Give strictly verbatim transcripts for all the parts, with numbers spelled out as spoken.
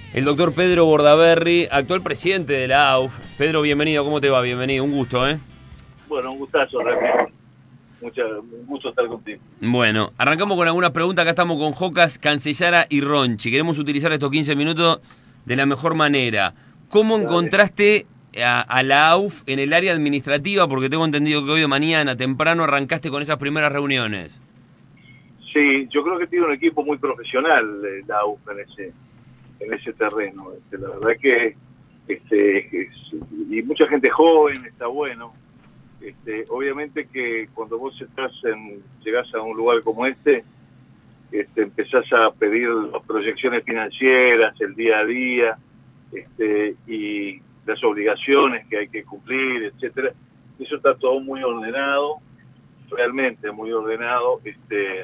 el doctor Pedro Bordaberry, actual presidente de la A U F. Pedro, bienvenido, ¿cómo te va? Bienvenido, un gusto, ¿eh? Bueno, un gustazo, realmente. Mucha, un gusto estar contigo. Bueno, arrancamos con algunas preguntas. Acá estamos con Jocas, Cancellara y Ronchi. Queremos utilizar estos quince minutos de la mejor manera. ¿Cómo Dale. encontraste a, a la A U F en el área administrativa? Porque tengo entendido que hoy de mañana, temprano, arrancaste con esas primeras reuniones. Sí, yo creo que tiene un equipo muy profesional eh, la A U F en ese, en ese terreno. Este, la verdad que este, es, y mucha gente joven, está bueno. Este, obviamente que cuando vos estás en, llegás a un lugar como este, este, empezás a pedir las proyecciones financieras, el día a día, este, y las obligaciones que hay que cumplir, etcétera. Eso está todo muy ordenado, realmente muy ordenado, este,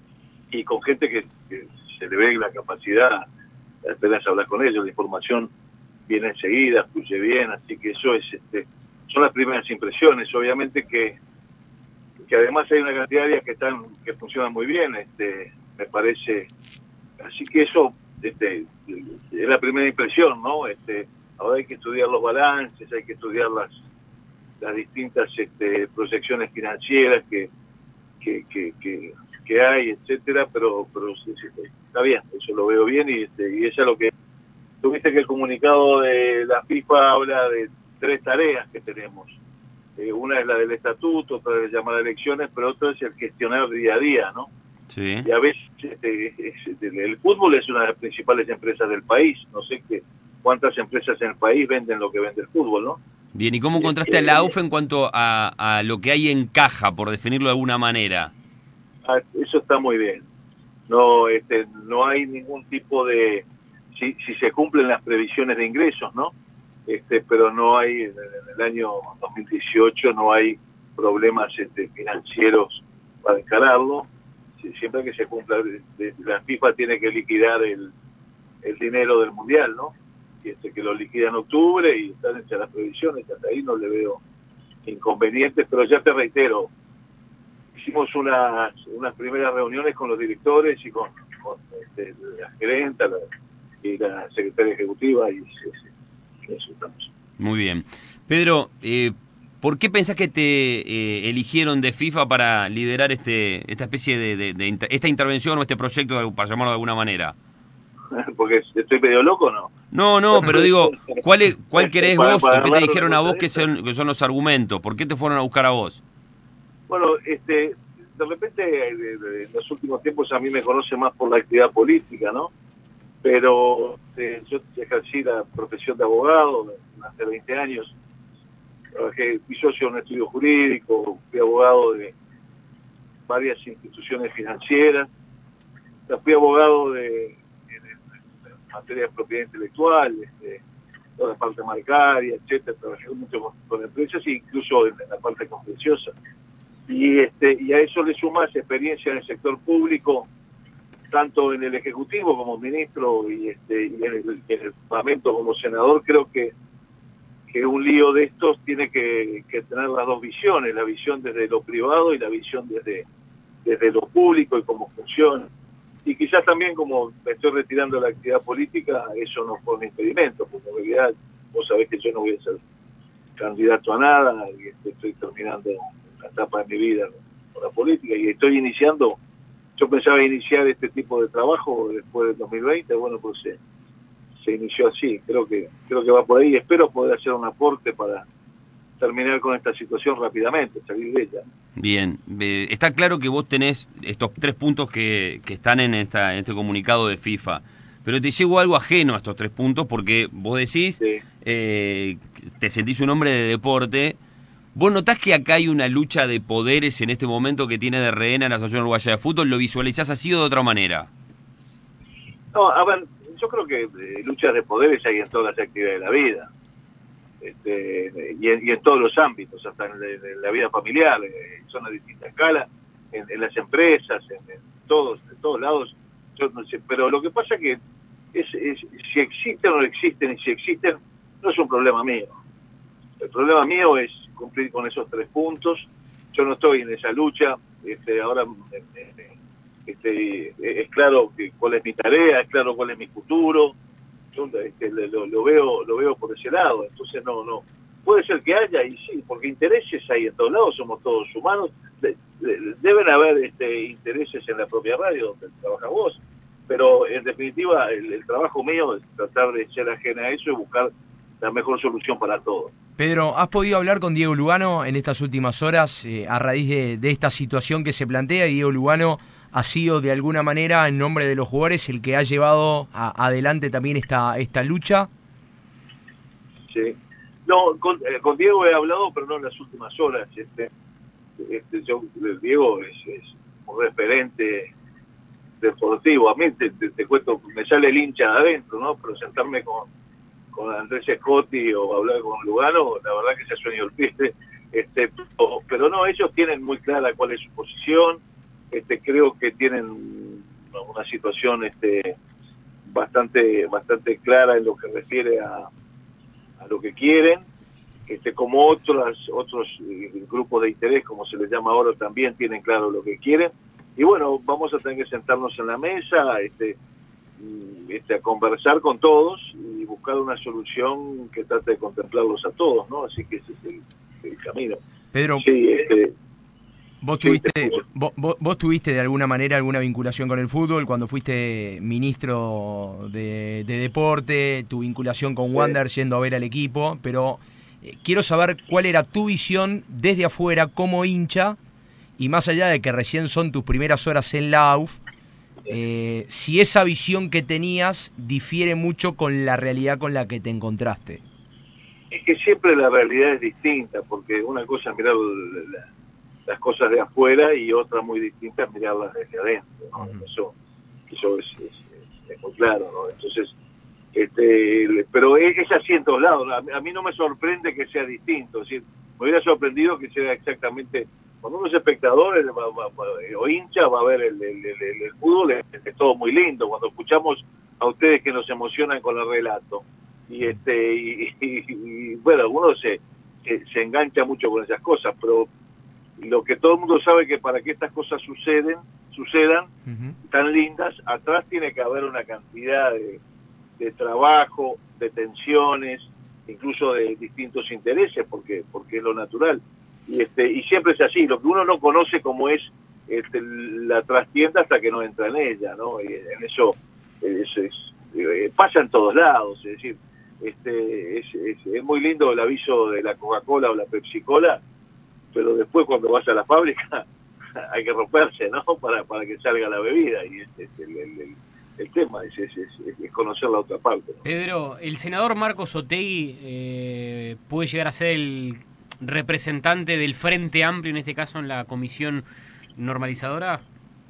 y con gente que, que se le ve la capacidad, apenas hablar con ellos, la información viene enseguida, fluye bien, así que eso es, este, son las primeras impresiones. Obviamente que, que además hay una cantidad de áreas que están, que funcionan muy bien, este, me parece, así que eso, este, es la primera impresión, ¿no? Este, ahora hay que estudiar los balances, hay que estudiar las, las distintas este, proyecciones financieras que, que, que, que, que hay, etcétera, pero, pero sí, sí, está bien, eso lo veo bien y, este, y eso es lo que... Tuviste que el comunicado de la FIFA habla de tres tareas que tenemos. Eh, una es la del estatuto, otra es llamar a elecciones, pero otra es el gestionar día a día, ¿no? Sí. Y a veces este, este, el fútbol es una de las principales empresas del país. No sé qué cuántas empresas en el país venden lo que vende el fútbol, ¿no? Bien, ¿y cómo encontraste a la A U F en cuanto a, a lo que hay en caja, por definirlo de alguna manera? Ah, eso está muy bien. No, este, no hay ningún tipo de... Si, si se cumplen las previsiones de ingresos, ¿no? Este, pero no hay, en el año dos mil dieciocho no hay problemas este, financieros para encararlo. Siempre que se cumpla, la FIFA tiene que liquidar el, el dinero del Mundial, ¿no? Y este, que lo liquida en octubre y están hechas las previsiones, hasta ahí no le veo inconvenientes, pero ya te reitero, hicimos unas, unas primeras reuniones con los directores y con, con este, la gerenta la, y la secretaria ejecutiva y eso, eso estamos. Muy bien. Pedro, eh, ¿por qué pensás que te eh, eligieron de FIFA para liderar este esta especie de, de, de inter, esta intervención o este proyecto, para llamarlo de alguna manera? Porque estoy medio loco, ¿no? No, no, pero digo, ¿cuál, es, cuál querés para, vos para o qué te hablar dijeron a vos que de son, que son los argumentos? ¿Por qué te fueron a buscar a vos? Bueno, este, de repente en los últimos tiempos a mí me conoce más por la actividad política, ¿no? Pero eh, yo ejercí la profesión de abogado hace veinte años, trabajé, fui socio en un estudio jurídico, fui abogado de varias instituciones financieras, fui abogado de, de, de, de materia de propiedad intelectual, este, toda la parte bancaria, etcétera, trabajé mucho con, con empresas e incluso en, en la parte contenciosa. Y, este, y a eso le sumas experiencia en el sector público, tanto en el Ejecutivo como ministro y, este, y en, el, en el Parlamento como senador. Creo que, que un lío de estos tiene que, que tener las dos visiones, la visión desde lo privado y la visión desde, desde lo público y cómo funciona. Y quizás también, como me estoy retirando de la actividad política, eso no fue un impedimento, porque en realidad vos sabés que yo no voy a ser candidato a nada y este, estoy terminando una etapa de mi vida con la política y estoy iniciando. Yo pensaba iniciar este tipo de trabajo después del dos mil veinte, bueno, pues se, se inició así, creo que creo que va por ahí, espero poder hacer un aporte para terminar con esta situación rápidamente, salir de ella. Bien, eh, está claro que vos tenés estos tres puntos que, que están en, esta, en este comunicado de FIFA, pero te llegó algo ajeno a estos tres puntos porque vos decís, Sí. eh, te sentís un hombre de deporte. ¿Vos notás que acá hay una lucha de poderes en este momento que tiene de rehén a la Asociación Uruguaya de Fútbol? ¿Lo visualizás así o de otra manera? No, a ver, yo creo que eh, luchas de poderes hay en todas las actividades de la vida, este, y, en, y en todos los ámbitos, hasta en, en la vida familiar, eh, son a distinta escala, en, en las empresas, en, en todos, en todos lados. Yo no sé, pero lo que pasa es que es, es, si existen o no existen, y si existen, no es un problema mío. El problema mío es cumplir con esos tres puntos. Yo no estoy en esa lucha. Este, ahora este, es claro que cuál es mi tarea, es claro cuál es mi futuro. yo este, lo, lo veo lo veo por ese lado. Entonces no no puede ser que haya, y sí, porque intereses hay en todos lados, somos todos humanos. De, de, deben haber este, intereses en la propia radio donde trabajas vos, pero en definitiva el, el trabajo mío es tratar de ser ajena a eso y buscar la mejor solución para todos. Pedro, ¿has podido hablar con Diego Lugano en estas últimas horas eh, a raíz de, de esta situación que se plantea? Diego Lugano ha sido de alguna manera, en nombre de los jugadores, el que ha llevado a, adelante también esta esta lucha. Sí. No, con, eh, con Diego he hablado, pero no en las últimas horas. Este, este, yo, Diego es, es un referente deportivo. A mí, te, te, te cuento, me sale el hincha de adentro, ¿no? Pero sentarme con con Andrés Scotti o hablar con Lugano, la verdad que se sueño el pie, este, pero, pero no, ellos tienen muy clara cuál es su posición, este, creo que tienen una situación este, bastante bastante clara en lo que refiere a, a lo que quieren, este, como otros otros grupos de interés, como se les llama ahora, también tienen claro lo que quieren, y bueno, vamos a tener que sentarnos en la mesa, este, Este, a conversar con todos y buscar una solución que trate de contemplarlos a todos, ¿no? Así que ese es el, el camino. Pedro, sí, este, vos sí, tuviste vos, vos, vos tuviste de alguna manera alguna vinculación con el fútbol cuando fuiste ministro de, de deporte, tu vinculación con Wander sí. yendo a ver al equipo, pero eh, quiero saber cuál era tu visión desde afuera como hincha y más allá de que recién son tus primeras horas en la A U F, Eh, si esa visión que tenías difiere mucho con la realidad con la que te encontraste. Es que siempre la realidad es distinta, porque una cosa es mirar la, las cosas de afuera y otra muy distinta es mirarlas desde adentro, ¿no? Uh-huh. Eso, eso es, es, es, es muy claro, ¿no? Entonces, este, pero es, es así en todos lados. A, a mí no me sorprende que sea distinto, es decir, me hubiera sorprendido que sea exactamente. Cuando uno es espectador va, va, va, o hincha, va a ver el, el, el, el fútbol, es, es todo muy lindo. Cuando escuchamos a ustedes que nos emocionan con el relato, y este y, y, y bueno, uno se, se, se engancha mucho con esas cosas, pero lo que todo el mundo sabe que para que estas cosas suceden, sucedan, uh-huh. tan lindas, atrás tiene que haber una cantidad de, de trabajo, de tensiones, incluso de distintos intereses, porque porque es lo natural. Y, este, y siempre es así, lo que uno no conoce como es este, la trastienda hasta que no entra en ella, ¿no? Y en eso es, es, eh, pasa en todos lados, es decir, este, es, es, es muy lindo el aviso de la Coca-Cola o la Pepsi-Cola, pero después cuando vas a la fábrica hay que romperse, ¿no? Para, para que salga la bebida, y es, es el, el, el, el tema, es, es, es, es conocer la otra parte, ¿no? Pedro, ¿el senador Marcos Otegi eh, puede llegar a ser el representante del Frente Amplio, en este caso en la comisión normalizadora?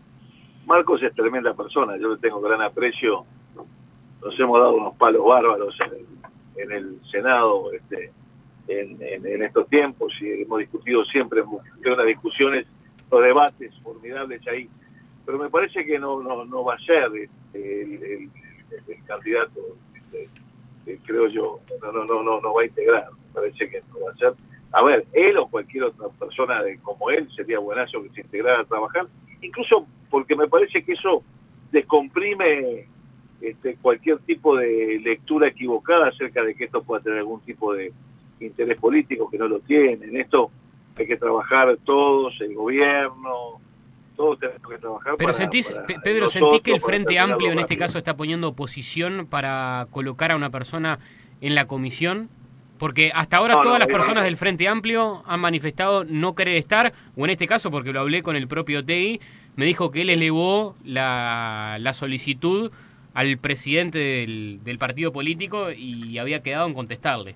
Marcos es tremenda persona, yo le tengo gran aprecio, nos hemos dado unos palos bárbaros en el, en el Senado este, en, en, en estos tiempos, y hemos discutido siempre, tengo unas discusiones, los debates formidables ahí, pero me parece que no no, no va a ser este, el, el, el, el candidato, este, eh, creo yo, no, no, no, no, no va a integrar, me parece que no va a ser. A ver, él o cualquier otra persona de, como él, sería buenazo que se integrara a trabajar, incluso porque me parece que eso descomprime este, cualquier tipo de lectura equivocada acerca de que esto pueda tener algún tipo de interés político, que no lo tiene. En esto hay que trabajar todos, el gobierno, todos tenemos que trabajar. Pero para, sentís, para Pedro, nosotros, ¿sentís que el Frente Amplio en este rápido. caso está poniendo oposición para colocar a una persona en la comisión? Porque hasta ahora no, todas no, las no, personas no. del Frente Amplio han manifestado no querer estar, o en este caso, porque lo hablé con el propio Otegi, me dijo que él elevó la, la solicitud al presidente del, del partido político y había quedado en contestarle.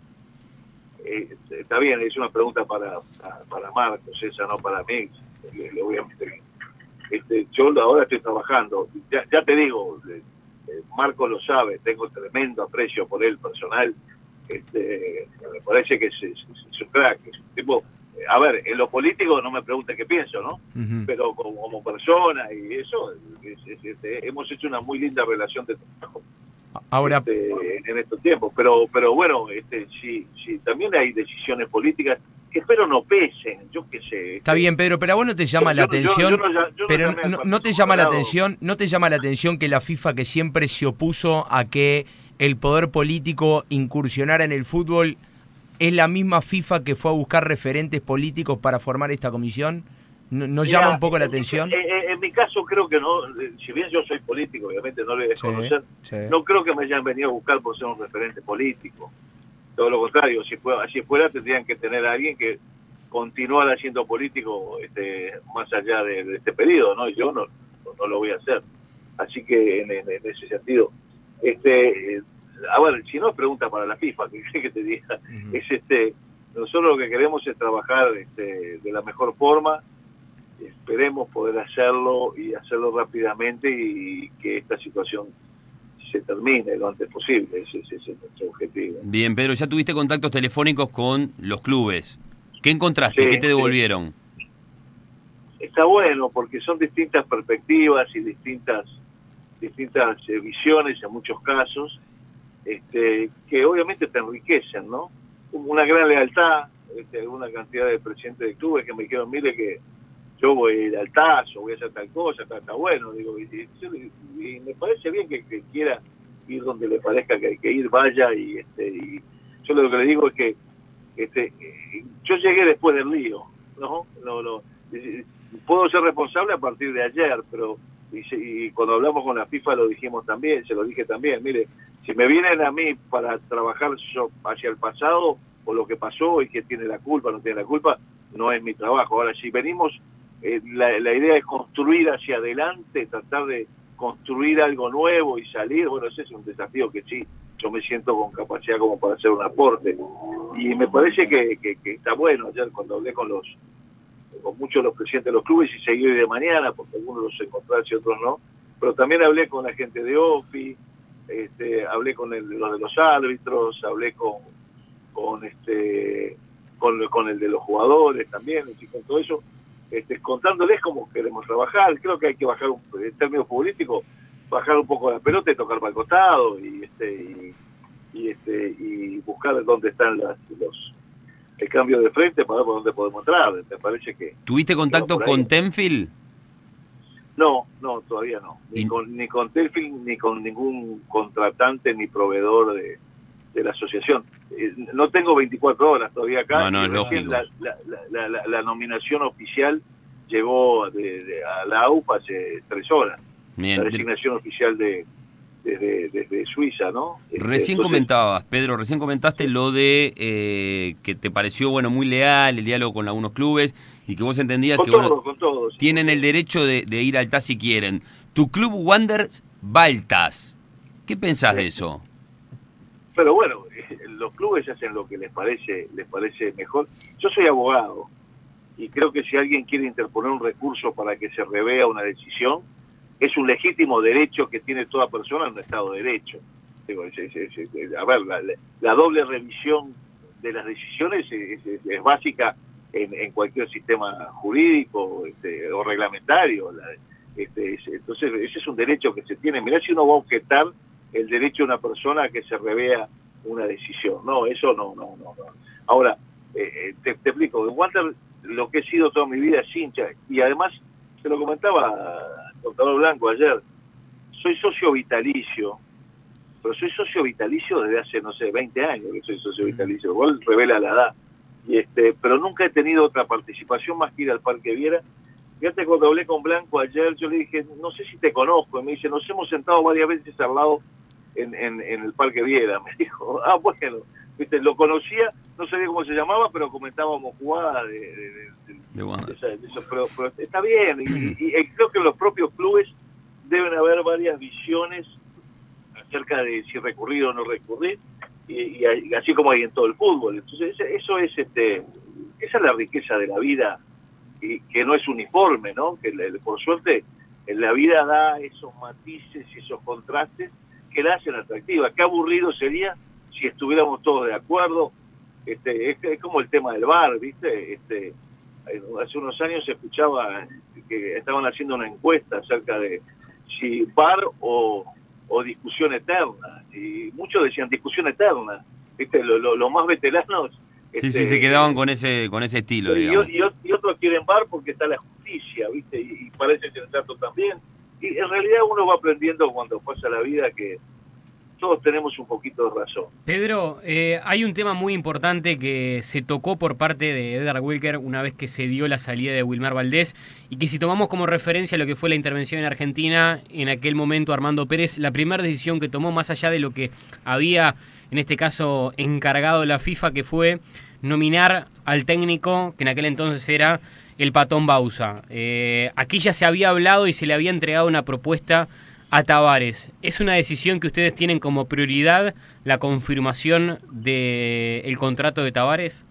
Eh, está bien, es una pregunta para, para, para Marcos, esa no para mí, le, le voy a meter. Este, yo ahora estoy trabajando, ya, ya te digo, eh, Marcos lo sabe, tengo tremendo aprecio por él personal. Este, me parece que es, es, es un crack, es un tipo, a ver, en lo político no me pregunte qué pienso, ¿no? Uh-huh. Pero como, como persona y eso, es, es, es, hemos hecho una muy linda relación de trabajo ahora este, en estos tiempos, pero pero bueno, este, sí, sí, también hay decisiones políticas que espero no pesen, yo qué sé. Está bien, Pedro, pero a vos no te llama yo, la yo, atención, yo, yo no, yo pero no, no, no te llama la atención, no te llama la atención que la FIFA, que siempre se opuso a que el poder político incursionara en el fútbol, ¿es la misma FIFA que fue a buscar referentes políticos para formar esta comisión? ¿No, no Mirá, llama un poco la en, atención? En, en, en mi caso creo que no, si bien yo soy político, obviamente no le voy a desconocer, Sí, sí. no creo que me hayan venido a buscar por ser un referente político. Todo lo contrario, si fuera, si fuera tendrían que tener a alguien que continuara siendo político este, más allá de, de este periodo, ¿no? Yo no, no, no lo voy a hacer. Así que en, en, en ese sentido, este, eh, a ver, si no es pregunta para la FIFA, que, que te diga, uh-huh. es este, nosotros lo que queremos es trabajar este, de la mejor forma. Esperemos poder hacerlo y hacerlo rápidamente y que esta situación se termine lo antes posible. Ese, ese es nuestro objetivo. Bien, Pedro, ya tuviste contactos telefónicos con los clubes. ¿Qué encontraste? Sí, ¿Qué te devolvieron? Sí. Está bueno porque son distintas perspectivas y distintas distintas eh, visiones en muchos casos, este, que obviamente te enriquecen, ¿no? Una gran lealtad, este, una cantidad de presidentes de clubes que me dijeron, mire que yo voy a ir al Tazo, voy a hacer tal cosa, está, está bueno, digo, y, y, y me parece bien que, que quiera ir donde le parezca que hay que ir, vaya, y este y yo lo que le digo es que este yo llegué después del lío, ¿no? No, no, puedo ser responsable a partir de ayer, pero y, y cuando hablamos con la FIFA lo dijimos también, se lo dije también, mire, si me vienen a mí para trabajar yo hacia el pasado, o lo que pasó y que tiene la culpa, no tiene la culpa, no es mi trabajo. Ahora, si venimos, eh, la, la idea es construir hacia adelante, tratar de construir algo nuevo y salir, bueno, ese es un desafío que sí, yo me siento con capacidad como para hacer un aporte. Y me parece que, que, que está bueno. Ayer cuando hablé con los con muchos de los presidentes de los clubes y seguí hoy de mañana, porque algunos los encontré y otros no, pero también hablé con la gente de O F I, este, hablé con el, los de los árbitros, hablé con con este con, con el de los jugadores también, y con todo eso, este, contándoles cómo queremos trabajar. Creo que hay que bajar, un, en términos políticos, bajar un poco la pelota y tocar para el costado y este y, y este y buscar dónde están las, los el cambio de frente para ver por dónde podemos entrar. Me parece que ¿tuviste contacto con Tenfield? No, no, todavía no. Ni ¿Y? con ni con Tenfield ni con ningún contratante ni proveedor de de la asociación. Eh, no tengo veinticuatro horas todavía acá. No, no, es lógico. La, la, la, la, la nominación oficial llegó de, de, a la A U P hace tres horas. Bien. La designación oficial de desde de, de Suiza, ¿no? Recién Entonces, comentabas, Pedro, recién comentaste lo de eh, que te pareció, bueno, muy leal el diálogo con algunos clubes y que vos entendías con que todos, bueno, con todos, tienen con el derecho de, de ir al T A S si quieren. Tu club Wanderers va al T A S. ¿Qué pensás sí. de eso? Pero bueno, los clubes hacen lo que les parece les parece mejor. Yo soy abogado y creo que si alguien quiere interponer un recurso para que se revea una decisión, es un legítimo derecho que tiene toda persona en un Estado de Derecho. Digo, es, es, es, es, a ver, la, la doble revisión de las decisiones es, es, es básica en, en cualquier sistema jurídico este, o reglamentario. La, este, es, entonces, ese es un derecho que se tiene. Mirá si uno va a objetar el derecho de una persona a que se revea una decisión. No, eso no, no, no. no. Ahora, eh, te, te explico, en Wander lo que he sido toda mi vida es hincha, y además, se lo comentaba al contador Blanco ayer, soy socio vitalicio, pero soy socio vitalicio desde hace, no sé, veinte años que soy socio vitalicio, igual revela la edad, y este, pero nunca he tenido otra participación más que ir al Parque Viera. Fíjate, cuando hablé con Blanco ayer, yo le dije, no sé si te conozco, y me dice, nos hemos sentado varias veces al lado en, en, en el Parque Viera. Me dijo, ah, bueno, viste, lo conocía, no sabía cómo se llamaba, pero comentábamos jugadas de, de, de, de, de, esa, de eso, pero, pero está bien, y, y, y creo que los propios clubes deben haber varias visiones acerca de si recurrir o no recurrir, y, y así como hay en todo el fútbol. Entonces, eso es, este, esa es la riqueza de la vida, y que no es uniforme, ¿no? Que por suerte en la vida da esos matices y esos contrastes que la hacen atractiva. Qué aburrido sería si estuviéramos todos de acuerdo. Este, es, es como el tema del V A R, ¿viste? Este, hace unos años se escuchaba que estaban haciendo una encuesta acerca de si V A R o, o discusión eterna, y muchos decían discusión eterna, ¿viste? Los lo, lo más veteranos sí, este, sí, se quedaban con ese con ese estilo, y, digamos. Y, y otros quieren V A R porque está la justicia, ¿viste? Y, y parece que el trato también. Y en realidad uno va aprendiendo cuando pasa la vida que todos tenemos un poquito de razón. Pedro, eh, hay un tema muy importante que se tocó por parte de Edgar Wilker una vez que se dio la salida de Wilmar Valdés, y que si tomamos como referencia lo que fue la intervención en Argentina, en aquel momento Armando Pérez, la primera decisión que tomó, más allá de lo que había en este caso encargado la FIFA, que fue nominar al técnico que en aquel entonces era el Patón Bauza. Eh, aquí ya se había hablado y se le había entregado una propuesta a Tabárez. ¿Es una decisión que ustedes tienen como prioridad la confirmación del contrato de Tabárez?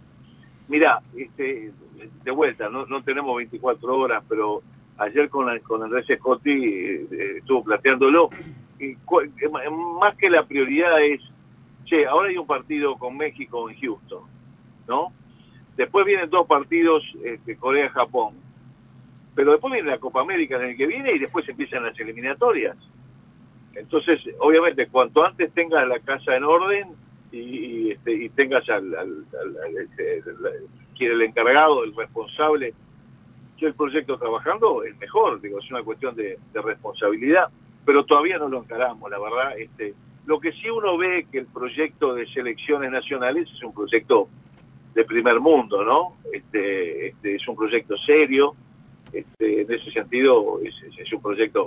Mirá, este, de vuelta, no, no tenemos veinticuatro horas, pero ayer con, la, con Andrés Scotti eh, estuvo planteándolo. Y, más que la prioridad es, che, ahora hay un partido con México en Houston, ¿no? Después vienen dos partidos, este, Corea-Japón. Pero después viene la Copa América en el que viene y después empiezan las eliminatorias. Entonces, obviamente, cuanto antes tengas la casa en orden y, y, este, y tengas al, al, al, al este, el, el encargado, el responsable del proyecto trabajando, es mejor. Digo, es una cuestión de, de responsabilidad, pero todavía no lo encaramos, la verdad. Este, lo que sí uno ve que el proyecto de selecciones nacionales es un proyecto de primer mundo, ¿no? Este, este es un proyecto serio. Este, en ese sentido es, es, es un proyecto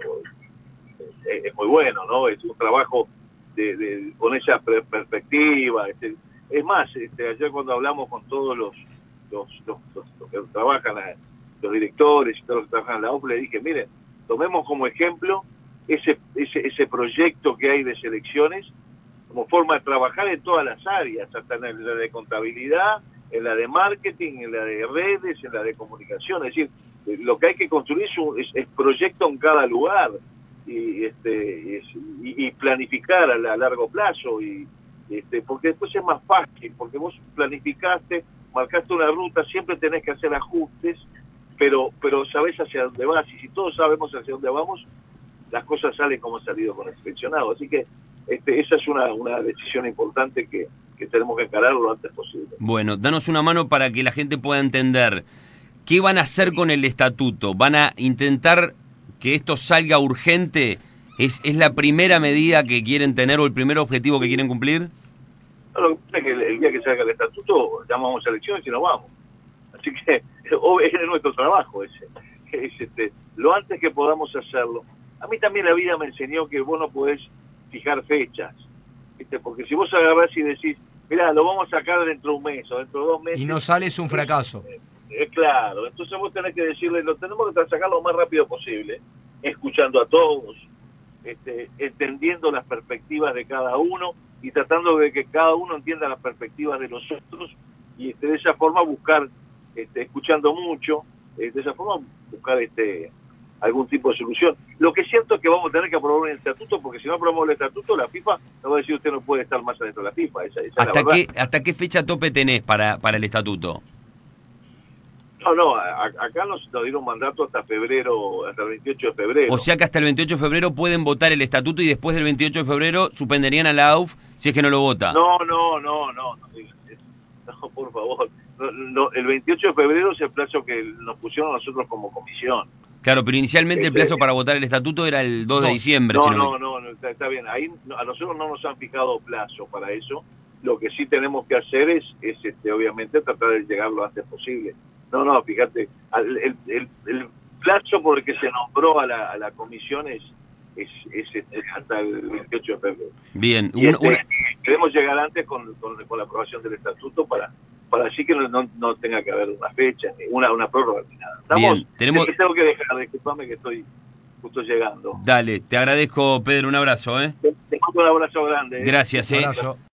es, es muy bueno, ¿no? Es un trabajo de, de, con esa per perspectiva. Este, es más, este, ayer cuando hablamos con todos los los, los, los, los que trabajan, los directores y todos los que trabajan en la U F, le dije, miren, tomemos como ejemplo ese, ese, ese proyecto que hay de selecciones como forma de trabajar en todas las áreas, hasta en la de contabilidad, en la de marketing, en la de redes, en la de comunicación. Es decir, lo que hay que construir es, un, es, es proyecto en cada lugar y, este, es, y, y planificar a, la, a largo plazo, y este, porque después es más fácil, porque vos planificaste, marcaste una ruta, siempre tenés que hacer ajustes, pero, pero sabés hacia dónde vas, y si todos sabemos hacia dónde vamos, las cosas salen como han salido con el seleccionado. Así que este, esa es una, una decisión importante que, que tenemos que encarar lo antes posible. Bueno, danos una mano para que la gente pueda entender. ¿Qué van a hacer con el estatuto? ¿Van a intentar que esto salga urgente? ¿Es, es la primera medida que quieren tener o el primer objetivo que quieren cumplir? No, lo que pasa es que el, el día que salga el estatuto llamamos a elecciones y nos vamos. Así que es nuestro trabajo ese. Es, este, lo antes que podamos hacerlo. A mí también la vida me enseñó que vos no podés fijar fechas, ¿viste? Porque si vos agarrás y decís, mirá, lo vamos a sacar dentro de un mes o dentro de dos meses... Y no sale, es un fracaso. Es claro, entonces vos tenés que decirle, lo tenemos que sacar lo más rápido posible, escuchando a todos, este, entendiendo las perspectivas de cada uno y tratando de que cada uno entienda las perspectivas de los otros, y este, de esa forma buscar, este, escuchando mucho, eh, de esa forma buscar este algún tipo de solución. Lo que siento es que vamos a tener que aprobar un estatuto, porque si no aprobamos el estatuto, la FIFA nos va a decir usted no puede estar más adentro de la FIFA. Esa, esa ¿Hasta es la qué, ¿Hasta qué fecha tope tenés para, para el estatuto? No, no, a, acá nos, nos dieron mandato hasta febrero, hasta el veintiocho de febrero. O sea que hasta el veintiocho de febrero pueden votar el estatuto y después del veintiocho de febrero suspenderían a la A U F si es que no lo vota. No, no, no, no, no, no, por favor. No, no, el veintiocho de febrero es el plazo que nos pusieron nosotros como comisión. Claro, pero inicialmente el plazo para votar el estatuto era el dos de diciembre. No, si no, no, me... no, no, está, está bien. Ahí a nosotros no nos han fijado plazo para eso. Lo que sí tenemos que hacer es, es este, obviamente, tratar de llegar lo antes posible. No, no, fíjate, el, el, el plazo por el que se nombró a la, a la comisión es, es, es, es hasta el veintiocho de febrero. Bien. Y Una, este, una... queremos llegar antes con, con, con la aprobación del estatuto para para así que no, no, no tenga que haber una fecha, ni una, una prórroga, ni nada. Estamos, Bien, tenemos... tengo que dejar, disculpame que estoy justo llegando. Dale, te agradezco, Pedro, un abrazo, ¿eh? Te, te mando un abrazo grande. ¿eh? Gracias, Un ¿eh? abrazo.